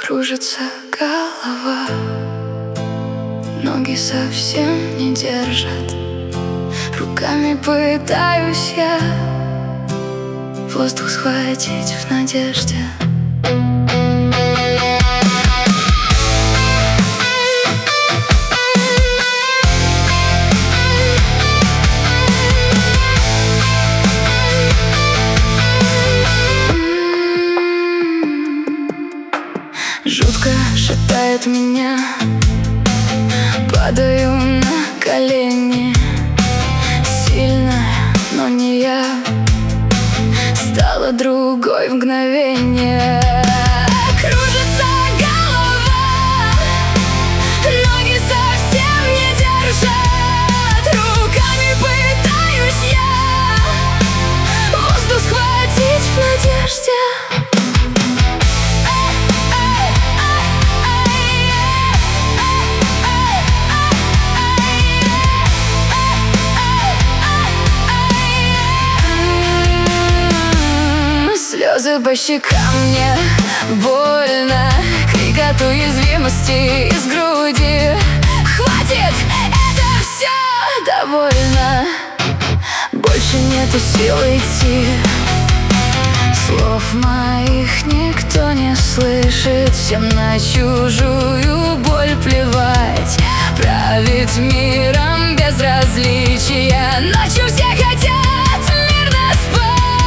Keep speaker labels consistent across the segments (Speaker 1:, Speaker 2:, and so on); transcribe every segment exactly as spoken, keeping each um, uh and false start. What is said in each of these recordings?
Speaker 1: Кружится голова, ноги совсем не держат. Руками пытаюсь я воздух схватить в надежде. Жутко шатает меня, падаю на колени. Сильная, но не я, стала другой в мгновение. Кружится голова, ноги совсем не держат. Руками пытаюсь я воздух схватить в надежде. Слезы по щекам, мне больно, крик от уязвимости из груди. Хватит, это все довольно, больше нету сил идти. Слов моих никто не слышит, всем на чужую боль плевать. Правит миром безразличия, ночью все хотят мирно спать.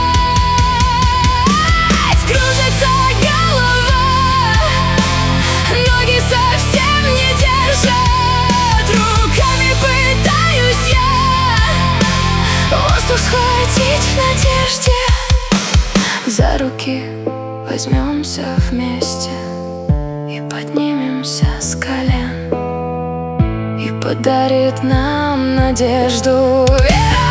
Speaker 1: Кружится голова, ноги совсем не держат. Руками пытаюсь я воздух схватить в надежде. За руки возьмемся вместе и поднимемся с колен, и подарит нам надежду.